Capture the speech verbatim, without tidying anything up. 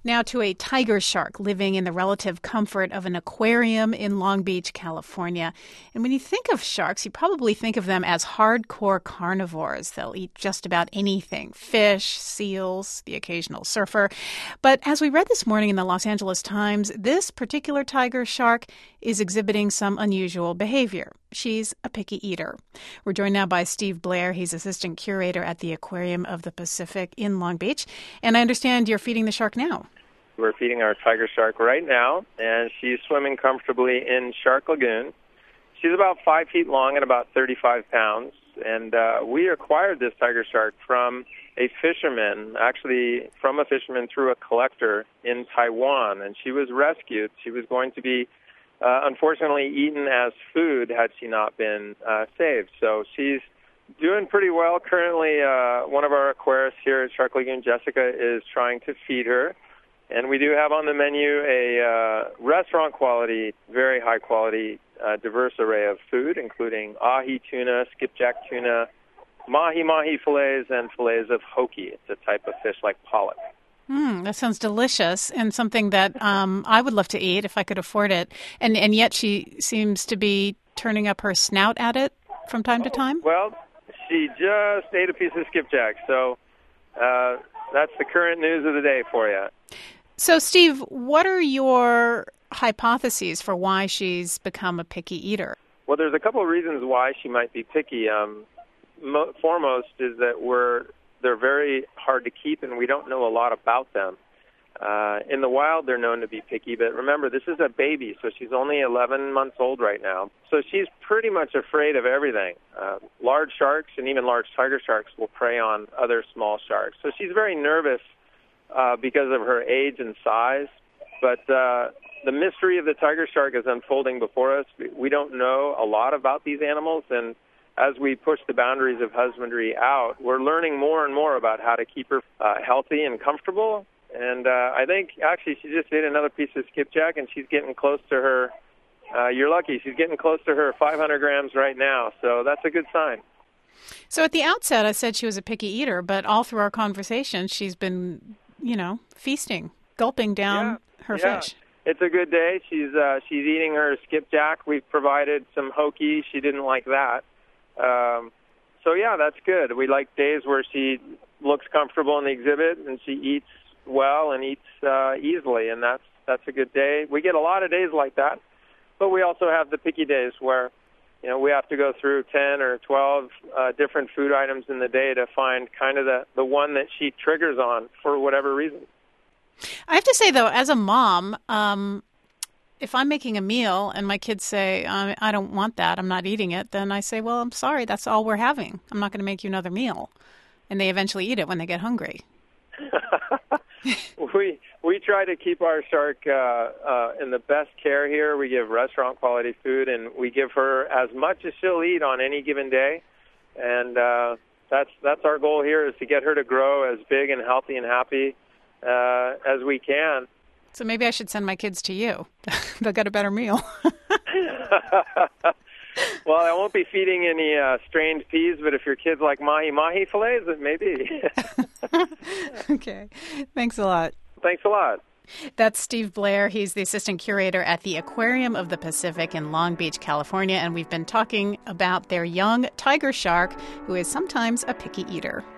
Now to a tiger shark living in the relative comfort of an aquarium in Long Beach, California. And when you think of sharks, you probably think of them as hardcore carnivores. They'll eat just about anything, fish, seals, the occasional surfer. But as we read this morning in the Los Angeles Times, this particular tiger shark is exhibiting some unusual behavior. She's a picky eater. We're joined now by Steve Blair. He's assistant curator at the Aquarium of the Pacific in Long Beach. And I understand you're feeding the shark now. We're feeding our tiger shark right now, and she's swimming comfortably in Shark Lagoon. She's about five feet long and about thirty-five pounds, and uh, we acquired this tiger shark from a fisherman, actually from a fisherman through a collector in Taiwan, and she was rescued. She was going to be, uh, unfortunately, eaten as food had she not been uh, saved. So she's doing pretty well. Currently, uh, one of our aquarists here at Shark Lagoon, Jessica, is trying to feed her. And we do have on the menu a uh, restaurant-quality, very high-quality, uh, diverse array of food, including ahi tuna, skipjack tuna, mahi-mahi fillets, and fillets of hoki. It's a type of fish like pollock. Mm, that sounds delicious and something that um, I would love to eat if I could afford it. And, and yet she seems to be turning up her snout at it from time to time? Well, she just ate a piece of skipjack, so uh, that's the current news of the day for you. So, Steve, what are your hypotheses for why she's become a picky eater? Well, there's a couple of reasons why she might be picky. Um, mo- foremost is that we're they're very hard to keep, and we don't know a lot about them. Uh, in the wild, they're known to be picky, but remember, this is a baby, so she's only eleven months old right now. So she's pretty much afraid of everything. Uh, large sharks and even large tiger sharks will prey on other small sharks. So she's very nervous Uh, because of her age and size. But uh, the mystery of the tiger shark is unfolding before us. We don't know a lot about these animals, and as we push the boundaries of husbandry out, we're learning more and more about how to keep her uh, healthy and comfortable. And uh, I think, actually, she just ate another piece of skipjack, and she's getting close to her, uh, you're lucky, she's getting close to her five hundred grams right now, so that's a good sign. So at the outset, I said she was a picky eater, but all through our conversation, she's been, you know, feasting, gulping down yeah, her yeah. fish. It's a good day. She's uh, she's eating her skipjack. We've provided some hoki. She didn't like that. Um, so, yeah, that's good. We like days where she looks comfortable in the exhibit and she eats well and eats uh, easily, and that's that's a good day. We get a lot of days like that, but we also have the picky days where, you know, we have to go through ten or twelve uh, different food items in the day to find kind of the, the one that she triggers on for whatever reason. I have to say, though, as a mom, um, if I'm making a meal and my kids say, I, I don't want that, I'm not eating it, then I say, well, I'm sorry, that's all we're having. I'm not going to make you another meal. And they eventually eat it when they get hungry. we we try to keep our shark uh, uh, in the best care here. We give restaurant quality food, and we give her as much as she'll eat on any given day. And uh, that's that's our goal here, is to get her to grow as big and healthy and happy uh, as we can. So maybe I should send my kids to you. They'll get a better meal. Well, I won't be feeding any uh, strained peas, but if your kids like mahi-mahi fillets, then maybe. Okay. Thanks a lot. Thanks a lot. That's Steve Blair. He's the assistant curator at the Aquarium of the Pacific in Long Beach, California, and we've been talking about their young tiger shark, who is sometimes a picky eater.